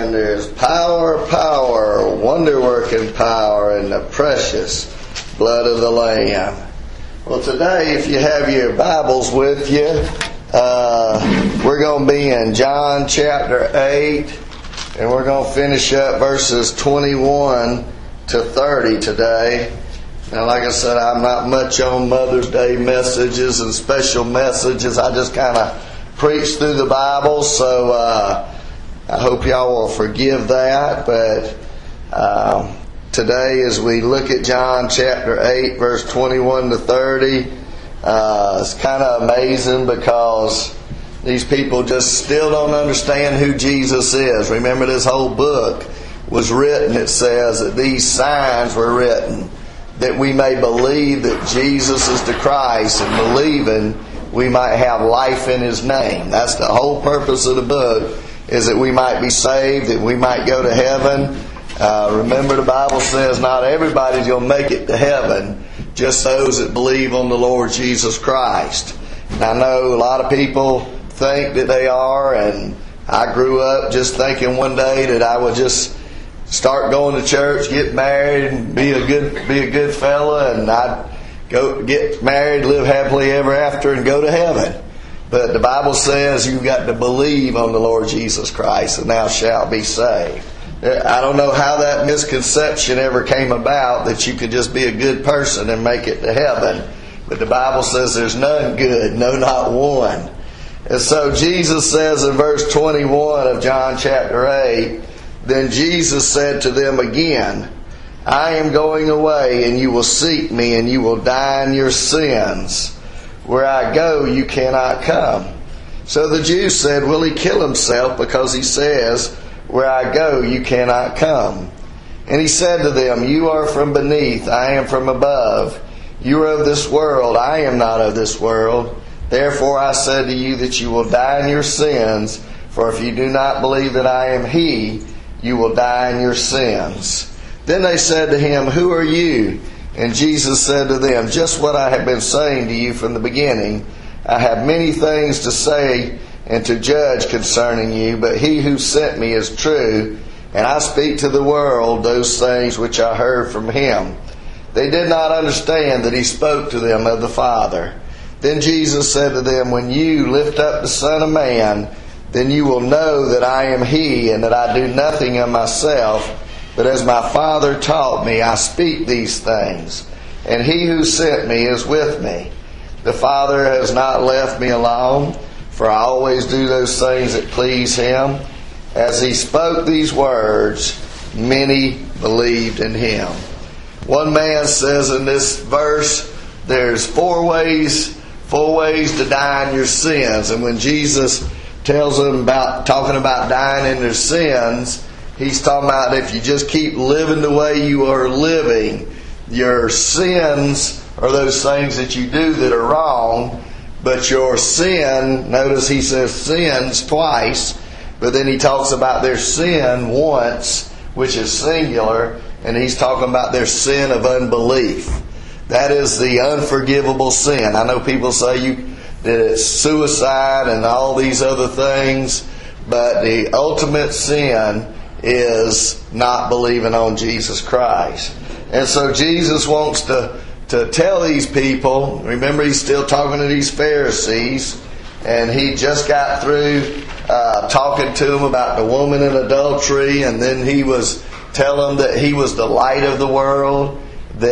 Amen. There's power, wonder-working power in the precious blood of the Lamb. Well, today, if you have your Bibles with you, we're going to be in John chapter 8, and we're going to finish up verses 21 to 30 today. Now, like I said, I'm not much on Mother's Day messages and special messages. I just kind of preach through the Bible, so I hope y'all will forgive that. But today, as we look at John chapter 8, verse 21 to 30, it's kind of amazing because these people just still don't understand who Jesus is. Remember, this whole book was written, it says that these signs were written that we may believe that Jesus is the Christ, and believing we might have life in His name. That's the whole purpose of the book, is that we might be saved, that we might go to heaven. Remember, the Bible says not everybody's going to make it to heaven, just those that believe on the Lord Jesus Christ. And I know a lot of people think that they are, and I grew up just thinking one day that I would just start going to church, get married, and be a good fella, and I'd go get married, live happily ever after, and go to heaven. But the Bible says you've got to believe on the Lord Jesus Christ, and thou shalt be saved. I don't know how that misconception ever came about, that you could just be a good person and make it to heaven. But the Bible says there's none good, no, not one. And so Jesus says in verse 21 of John chapter 8, Then Jesus said to them again, I am going away, and you will seek me, and you will die in your sins. Where I go, you cannot come. So the Jews said, Will he kill himself, because he says, Where I go, you cannot come? And he said to them, You are from beneath, I am from above. You are of this world, I am not of this world. Therefore I said to you that you will die in your sins, for if you do not believe that I am He, you will die in your sins. Then they said to him, Who are you? And Jesus said to them, Just what I have been saying to you from the beginning. I have many things to say and to judge concerning you, but He who sent me is true, and I speak to the world those things which I heard from Him. They did not understand that He spoke to them of the Father. Then Jesus said to them, When you lift up the Son of Man, then you will know that I am He, and that I do nothing of myself, but as my Father taught me, I speak these things. And He who sent me is with me. The Father has not left me alone, for I always do those things that please Him. As He spoke these words, many believed in Him. One man says in this verse, there's four ways to die in your sins. And when Jesus tells them talking about dying in their sins, He's talking about if you just keep living the way you are living, your sins are those things that you do that are wrong, but your sin, notice He says sins twice, but then He talks about their sin once, which is singular, and He's talking about their sin of unbelief. That is the unforgivable sin. I know people say that it's suicide and all these other things, but the ultimate sin is not believing on Jesus Christ. And so Jesus wants to tell these people, remember He's still talking to these Pharisees, and He just got through talking to them about the woman in adultery, and then He was telling them that He was the light of the world,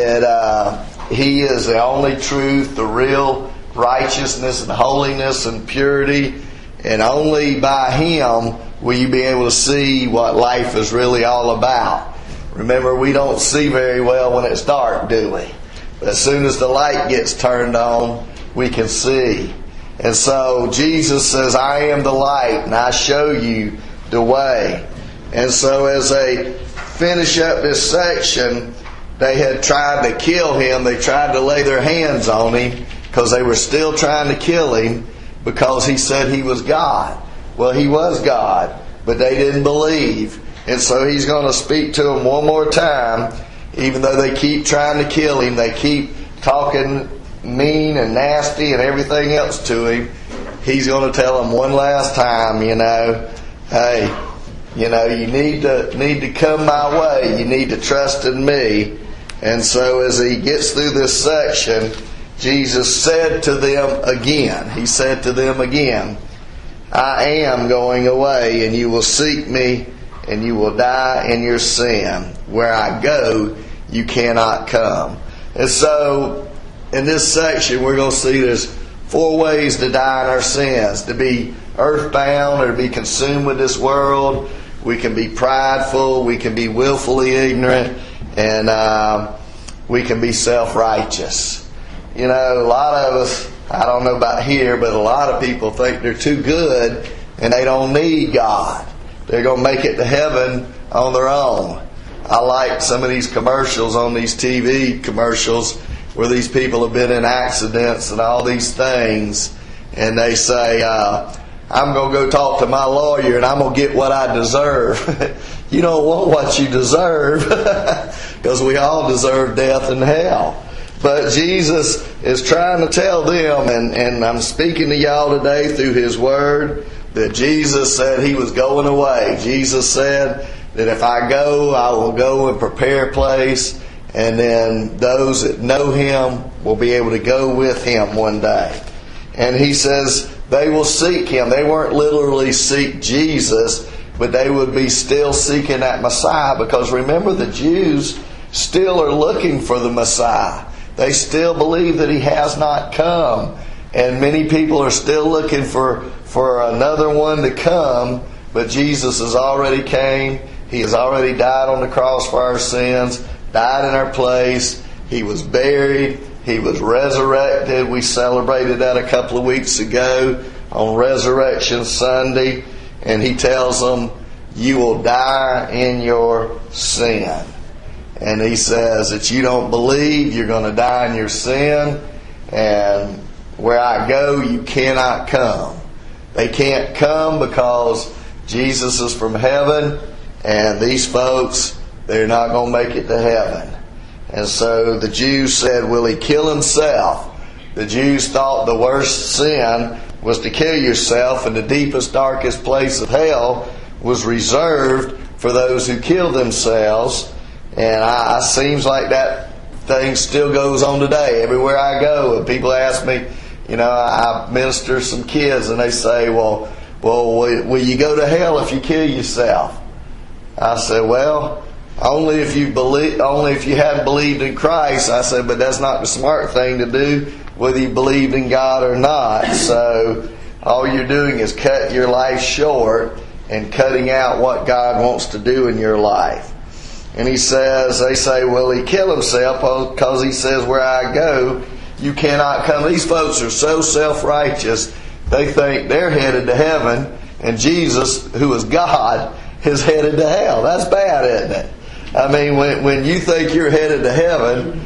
that He is the only truth, the real righteousness and holiness and purity, and only by Him will you be able to see what life is really all about. Remember, we don't see very well when it's dark, do we? But as soon as the light gets turned on, we can see. And so Jesus says, I am the light, and I show you the way. And so as they finish up this section, they had tried to kill Him. They tried to lay their hands on Him because they were still trying to kill Him because He said He was God. Well, He was God, but they didn't believe. And so He's going to speak to them one more time. Even though they keep trying to kill Him, they keep talking mean and nasty and everything else to Him, He's going to tell them one last time, hey, You need to come my way. You need to trust in me. And so as he gets through this section, Jesus said to them again, He said to them again, I am going away, and you will seek me, and you will die in your sin. Where I go, you cannot come. And so, in this section, we're going to see there's 4 ways to die in our sins. To be earthbound or to be consumed with this world. We can be prideful. We can be willfully ignorant. And we can be self-righteous. A lot of us, I don't know about here, but a lot of people think they're too good and they don't need God. They're going to make it to heaven on their own. I like some of these commercials on these TV commercials where these people have been in accidents and all these things, and they say, I'm going to go talk to my lawyer and I'm going to get what I deserve. You don't want what you deserve, because we all deserve death and hell. But Jesus is trying to tell them, and I'm speaking to y'all today through His Word, that Jesus said He was going away. Jesus said that if I go, I will go and prepare a place, and then those that know Him will be able to go with Him one day. And He says they will seek Him. They weren't literally seek Jesus, but they would be still seeking that Messiah, because remember, the Jews still are looking for the Messiah. They still believe that He has not come. And many people are still looking for another one to come. But Jesus has already came. He has already died on the cross for our sins, died in our place. He was buried. He was resurrected. We celebrated that a couple of weeks ago on Resurrection Sunday. And He tells them, you will die in your sin. And He says that you don't believe, you're going to die in your sin, and where I go, you cannot come. They can't come because Jesus is from heaven, and these folks, they're not going to make it to heaven. And so the Jews said, will He kill Himself? The Jews thought the worst sin was to kill yourself, and the deepest, darkest place of hell was reserved for those who killed themselves. And it seems like that thing still goes on today. Everywhere I go, people ask me, I minister some kids, and they say, well, will you go to hell if you kill yourself? I said, well, only if you hadn't believed in Christ. I said, but that's not the smart thing to do, whether you believed in God or not. So all you're doing is cut your life short and cutting out what God wants to do in your life. And they say, will He kill Himself? Because He says, where I go, you cannot come. These folks are so self-righteous, they think they're headed to heaven, and Jesus, who is God, is headed to hell. That's bad, isn't it? I mean, when you think you're headed to heaven,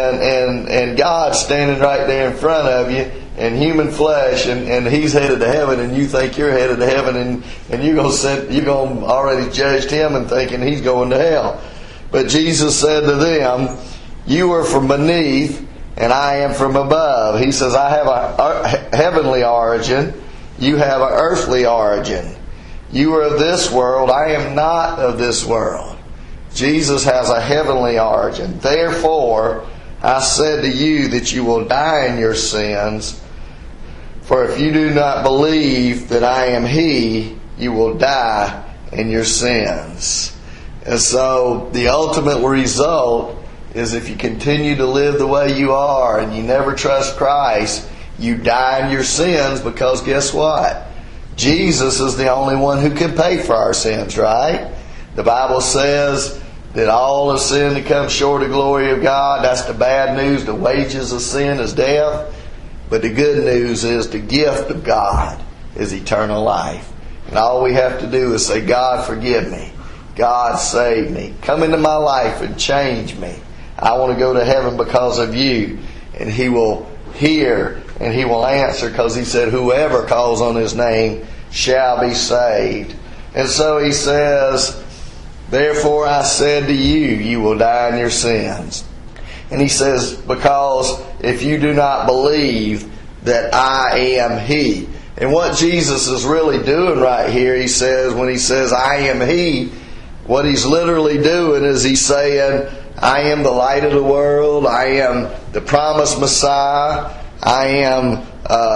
and God's standing right there in front of you, in human flesh, and He's headed to heaven, and you think you're headed to heaven, and you're going to already judge Him and thinking He's going to hell. But Jesus said to them, you are from beneath, and I am from above. He says, I have a heavenly origin. You have an earthly origin. You are of this world. I am not of this world. Jesus has a heavenly origin. Therefore, I said to you that you will die in your sins. For if you do not believe that I am He, you will die in your sins. And so the ultimate result is if you continue to live the way you are and you never trust Christ, you die in your sins, because guess what? Jesus is the only one who can pay for our sins, right? The Bible says that all have sinned and come short of the glory of God. That's the bad news. The wages of sin is death. But the good news is the gift of God is eternal life. And all we have to do is say, God, forgive me. God, save me. Come into my life and change me. I want to go to heaven because of you. And He will hear and He will answer, because He said, whoever calls on His name shall be saved. And so He says, therefore I said to you, you will die in your sins. And He says, because if you do not believe that I am He. And what Jesus is really doing right here, he says, when he says, I am He, what he's literally doing is he's saying, I am the light of the world, I am the promised Messiah, I am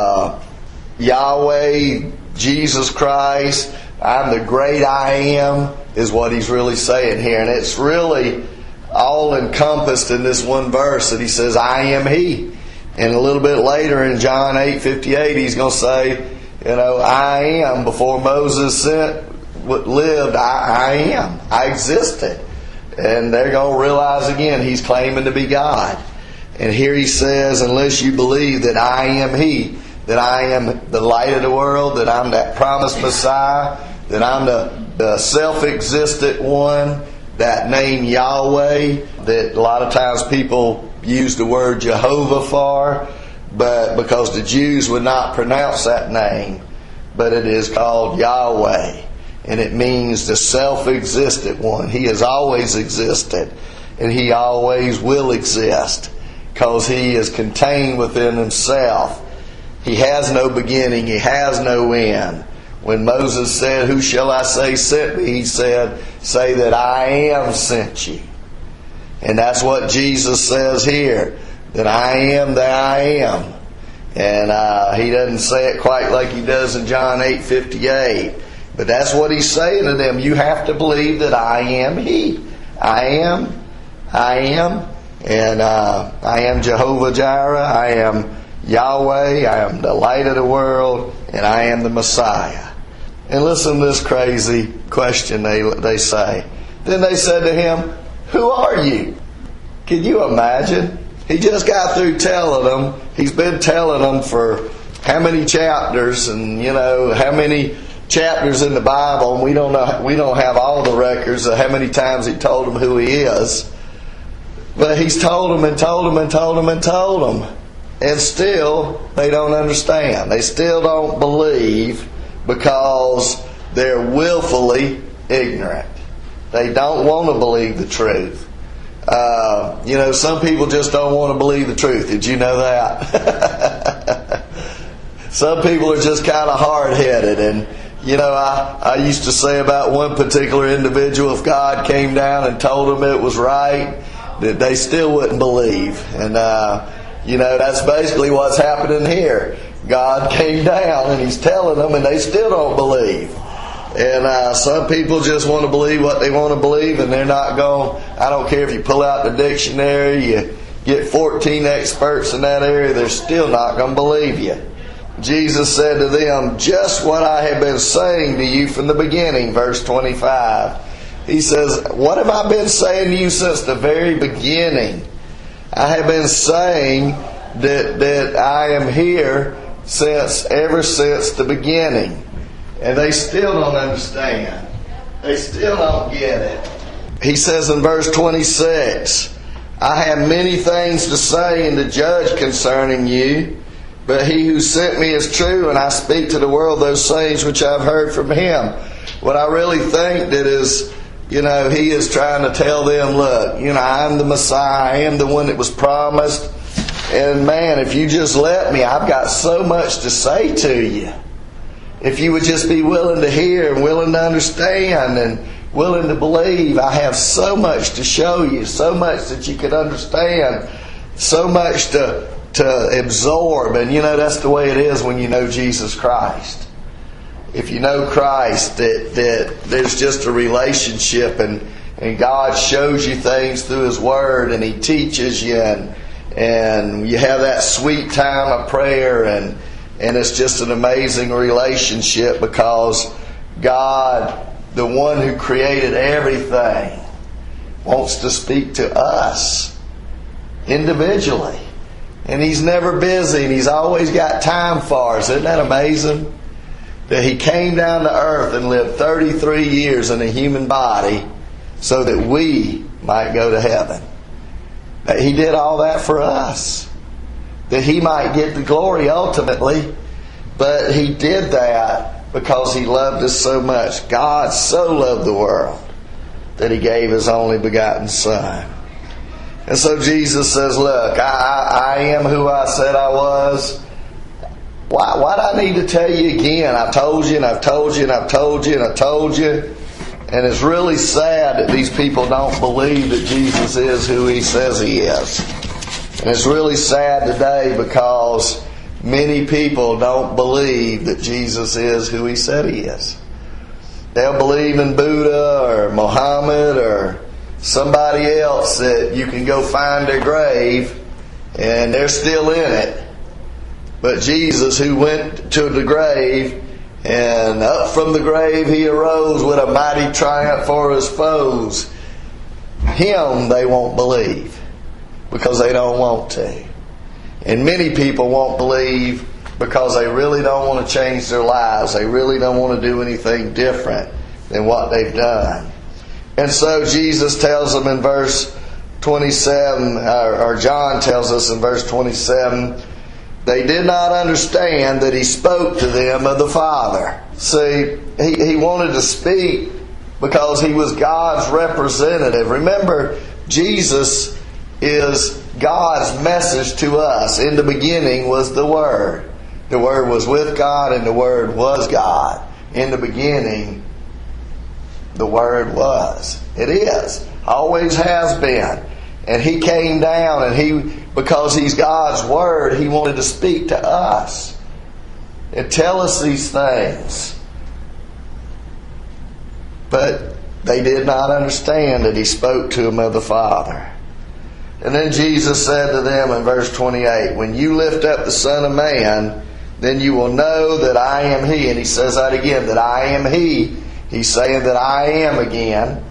Yahweh, Jesus Christ, I'm the great I am, is what he's really saying here. And it's really all encompassed in this one verse that he says, I am He. And a little bit later in John 8:58, he's going to say, I am. Before Moses lived, I am. I existed. And they're going to realize again, he's claiming to be God. And here he says, unless you believe that I am He, that I am the light of the world, that I'm that promised Messiah, that I'm the self-existent one, that name Yahweh, that a lot of times people use the word Jehovah for, but because the Jews would not pronounce that name, but it is called Yahweh, and it means the self-existent one. He has always existed, and He always will exist, because He is contained within Himself. He has no beginning, He has no end. When Moses said, who shall I say sent me? He said, say that I am sent you. And that's what Jesus says here, that I am that I am. And He doesn't say it quite like He does in John 8:58. But that's what He's saying to them. You have to believe that I am He. I am. And I am Jehovah Jireh. I am Yahweh. I am the light of the world. And I am the Messiah. And listen to this crazy question they say. Then they said to Him, who are you? Can you imagine? He just got through telling them. He's been telling them for how many chapters, and how many chapters in the Bible. And we don't have all the records of how many times He told them who He is. But He's told them and told them and told them and told them. And still, they don't understand. They still don't believe, because they're willfully ignorant. They don't want to believe the truth. Some people just don't want to believe the truth. Did you know that? Some people are just kind of hard-headed. And, I used to say about one particular individual, if God came down and told them it was right, that they still wouldn't believe. And, that's basically what's happening here. God came down and He's telling them, and they still don't believe. And some people just want to believe what they want to believe, and they're not going. I don't care if you pull out the dictionary, you get 14 experts in that area, they're still not going to believe you. Jesus said to them, just what I have been saying to you from the beginning, verse 25. He says, what have I been saying to you since the very beginning? I have been saying that I am here ever since the beginning. And they still don't understand. They still don't get it. He says in verse 26, I have many things to say and to judge concerning you, but He who sent me is true, and I speak to the world those things which I've heard from Him. What I really think that is, He is trying to tell them, look, I'm the Messiah, I am the one that was promised. And man, if you just let me, I've got so much to say to you. If you would just be willing to hear and willing to understand and willing to believe, I have so much to show you, so much that you could understand, so much to absorb. And that's the way it is when you know Jesus Christ. If you know Christ, that there's just a relationship, and God shows you things through His Word, and He teaches you, and you have that sweet time of prayer, and it's just an amazing relationship, because God, the one who created everything, wants to speak to us individually. And He's never busy, and He's always got time for us. Isn't that amazing? That He came down to earth and lived 33 years in a human body so that we might go to heaven. That He did all that for us. That He might get the glory ultimately. But He did that because He loved us so much. God so loved the world that He gave His only begotten Son. And so Jesus says, look, I am who I said I was. Why do I need to tell you again? I've told you and I've told you and I've told you and I've told you. And it's really sad that these people don't believe that Jesus is who He says He is. And it's really sad today because many people don't believe that Jesus is who He said He is. They'll believe in Buddha or Muhammad or somebody else that you can go find their grave and they're still in it. But Jesus, who went to the grave, and up from the grave He arose with a mighty triumph for His foes, Him they won't believe because they don't want to. And many people won't believe because they really don't want to change their lives. They really don't want to do anything different than what they've done. And so Jesus tells them in verse 27, or John tells us in verse 27, they did not understand that He spoke to them of the Father. See, He wanted to speak because He was God's representative. Remember, Jesus is God's message to us. In the beginning was the Word. The Word was with God and the Word was God. In the beginning, the Word was. It is. Always has been. And He came down and because He's God's Word, He wanted to speak to us and tell us these things. But they did not understand that He spoke to them of the Father. And then Jesus said to them in verse 28, when you lift up the Son of Man, then you will know that I am He. And He says that again, that I am He. He's saying that I am again.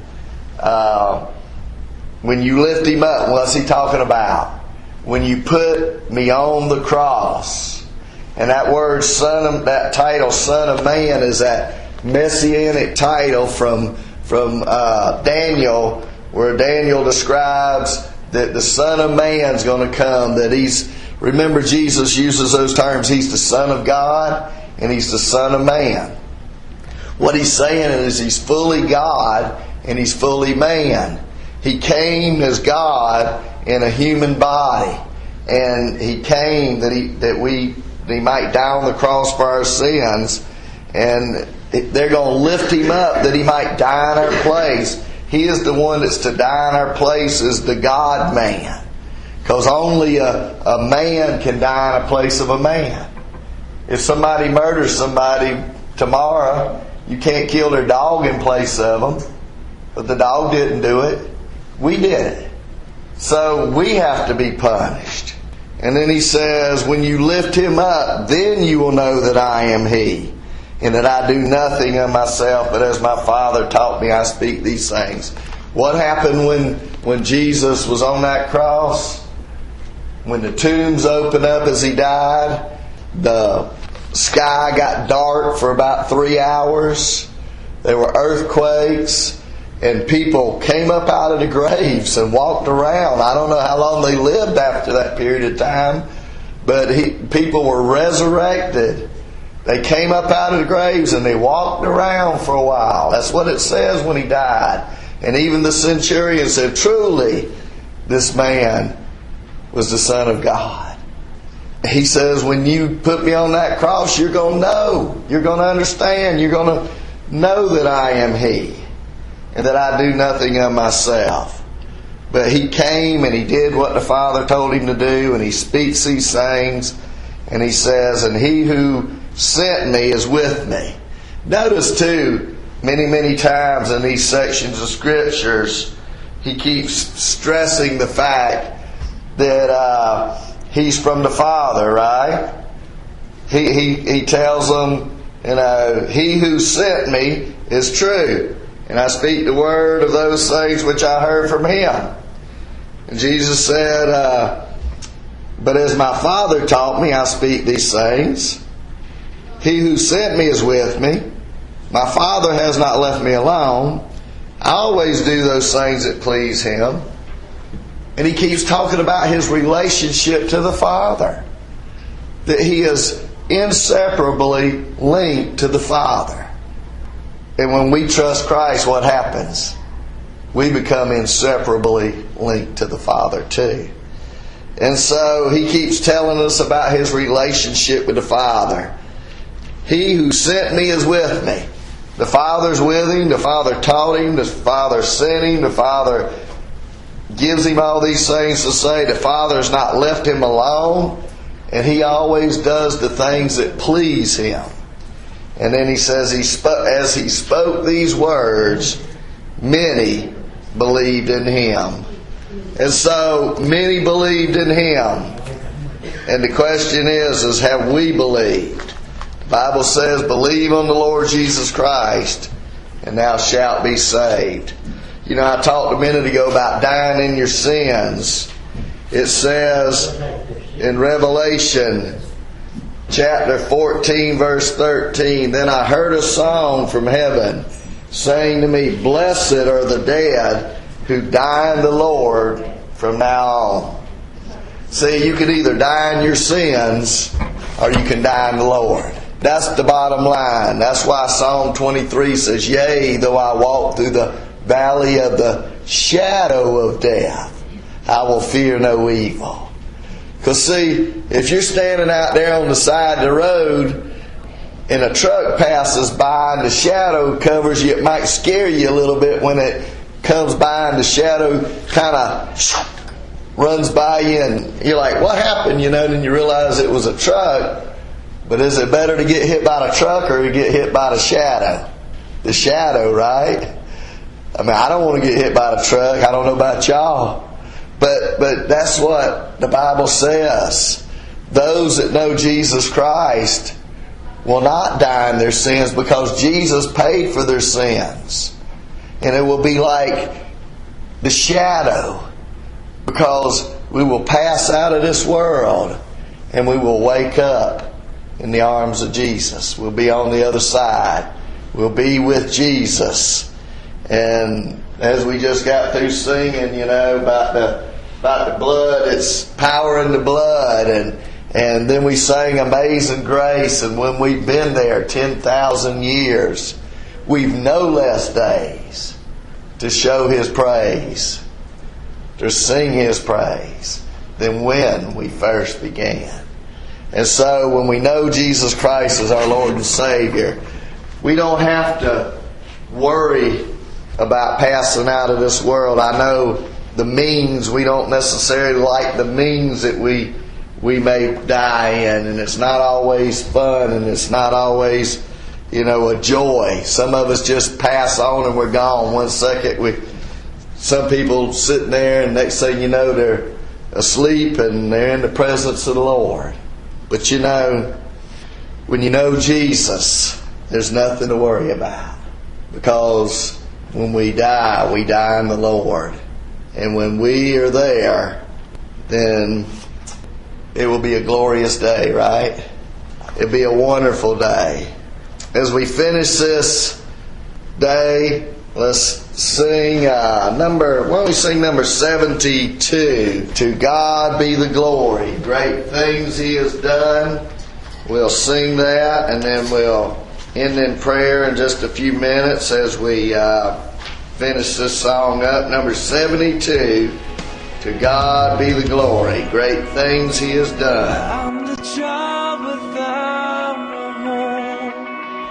When you lift Him up, what's He talking about? When you put Me on the cross. And that word, that title, Son of Man, is that messianic title from Daniel, where Daniel describes that the Son of Man's going to come. Remember, Jesus uses those terms. He's the Son of God and He's the Son of Man. What He's saying is He's fully God and He's fully man. He came as God in a human body. And He came that He might die on the cross for our sins. And they're going to lift Him up that He might die in our place. He is the one that's to die in our place as the God-man. Because only a man can die in a place of a man. If somebody murders somebody tomorrow, you can't kill their dog in place of them. But the dog didn't do it. We did it. So we have to be punished. And then He says, when you lift Him up, then you will know that I am He. And that I do nothing of myself, but as my Father taught me, I speak these things. What happened when Jesus was on that cross? When the tombs opened up as He died, the sky got dark for about 3 hours. There were earthquakes. And people came up out of the graves and walked around. I don't know how long they lived after that period of time. But people were resurrected. They came up out of the graves and they walked around for a while. That's what it says when He died. And even the centurion said, truly, this man was the Son of God. He says, when you put Me on that cross, you're going to know. You're going to understand. You're going to know that I am He. And that I do nothing of myself. But He came and He did what the Father told Him to do. And He speaks these things. And He says, and He who sent Me is with Me. Notice too, many times in these sections of Scriptures, He keeps stressing the fact that He's from the Father, right? He tells them, He who sent Me is true. And I speak the word of those things which I heard from Him. And Jesus said, but as my Father taught Me, I speak these things. He who sent Me is with Me. My Father has not left Me alone. I always do those things that please Him. And He keeps talking about His relationship to the Father. That He is inseparably linked to the Father. And when we trust Christ, what happens? We become inseparably linked to the Father too. And so he keeps telling us about his relationship with the Father. He who sent me is with me. The Father's with him. The Father taught him. The Father sent him. The Father gives him all these things to say. The Father's not left him alone. And he always does the things that please him. And then he says, as he spoke these words, many believed in him. And so many believed in him. And the question is have we believed? The Bible says, believe on the Lord Jesus Christ, and thou shalt be saved. You know, I talked a minute ago about dying in your sins. It says in Revelation chapter 14, verse 13, then I heard a song from heaven saying to me, blessed are the dead who die in the Lord from now on. See, you can either die in your sins or you can die in the Lord. That's the bottom line. That's why Psalm 23 says, yea, though I walk through the valley of the shadow of death, I will fear no evil. Because see, if you're standing out there on the side of the road and a truck passes by and the shadow covers you, it might scare you a little bit when it comes by and the shadow kind of runs by you and you're like, what happened? You know, then you realize it was a truck. But is it better to get hit by the truck or to get hit by the shadow? The shadow, right? I mean, I don't want to get hit by the truck. I don't know about y'all. But that's what the Bible says. Those that know Jesus Christ will not die in their sins because Jesus paid for their sins. And it will be like the shadow, because we will pass out of this world and we will wake up in the arms of Jesus. We'll be on the other side. We'll be with Jesus. And as we just got through singing, you know, about the blood, it's power in the blood, and then we sang Amazing Grace, and when we've been there 10,000 years, we've no less days to show His praise, to sing His praise, than when we first began. And so when we know Jesus Christ as our Lord and Savior, we don't have to worry about passing out of this world. I know the means, we don't necessarily like the means that we may die in, and it's not always fun, and it's not always, you know, a joy. Some of us just pass on and we're gone. 1 second, some people sitting there and next thing you know they're asleep and they're in the presence of the Lord. But you know, when you know Jesus, there's nothing to worry about. Because when we die in the Lord. And when we are there, then it will be a glorious day, right? It'll be a wonderful day. As we finish this day, let's sing why don't we sing number 72? To God be the glory. Great things He has done. We'll sing that, and then we'll end in prayer in just a few minutes as we finish this song up. Number 72. To God be the glory. Great things He has done. I'm the child without a home.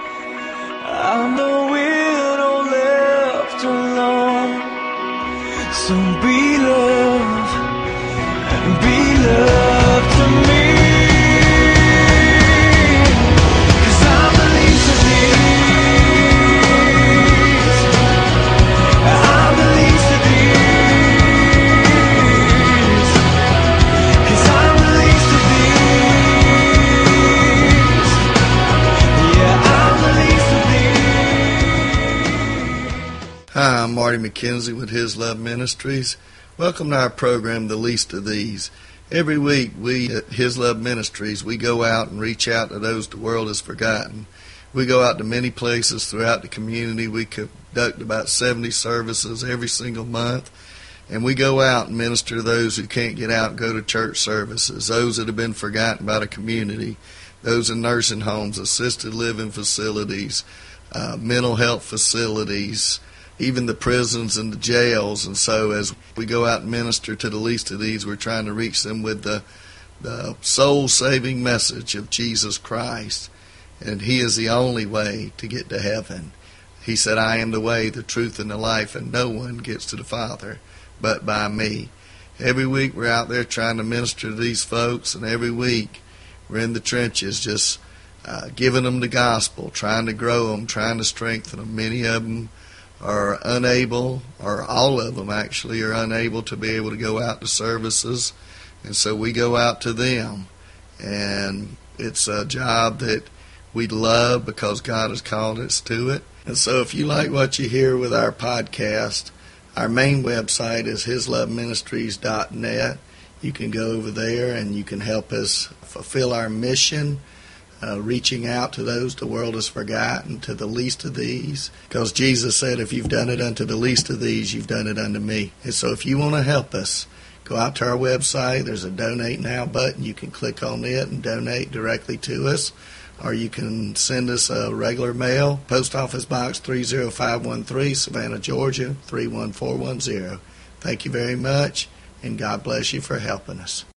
I'm the widow left alone. So be love to me. 'Cause I'm the least of these. I'm the least of these. 'Cause I'm the least of these. Yeah, I'm the least of these. Hi, I'm Marty McKenzie with His Love Ministries. Welcome to our program, The Least of These. Every week, we at His Love Ministries, we go out and reach out to those the world has forgotten. We go out to many places throughout the community. We conduct about 70 services every single month. And we go out and minister to those who can't get out and go to church services, those that have been forgotten by the community, those in nursing homes, assisted living facilities, mental health facilities, even the prisons and the jails. And so as we go out and minister to the least of these, we're trying to reach them with the soul-saving message of Jesus Christ. And He is the only way to get to heaven. He said, I am the way, the truth, and the life, and no one gets to the Father but by me. Every week we're out there trying to minister to these folks, and every week we're in the trenches just giving them the gospel, trying to grow them, trying to strengthen them. Many of them are unable, or all of them actually, are unable to be able to go out to services. And so we go out to them. And it's a job that we love because God has called us to it. And so if you like what you hear with our podcast, our main website is hisloveministries.net. You can go over there and you can help us fulfill our mission, reaching out to those the world has forgotten, to the least of these. Because Jesus said, if you've done it unto the least of these, you've done it unto me. And so if you want to help us, go out to our website. There's a Donate Now button. You can click on it and donate directly to us. Or you can send us a regular mail, Post Office Box 30513, Savannah, Georgia, 31410. Thank you very much, and God bless you for helping us.